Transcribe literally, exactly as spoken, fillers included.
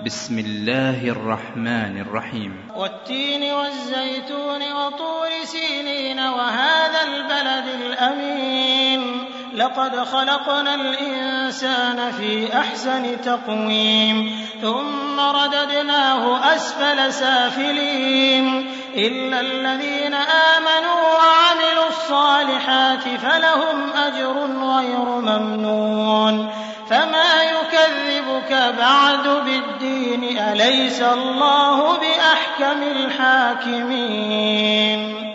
بسم الله الرحمن الرحيم. والتين والزيتون وطور سينين وهذا البلد الأمين لقد خلقنا الإنسان في أحسن تقويم ثم رددناه أسفل سافلين إلا الذين آمنوا وعملوا الصالحات فلهم أجر غير ممنون فما يكذبك بعد بالدين أليس الله بأحكم الحاكمين.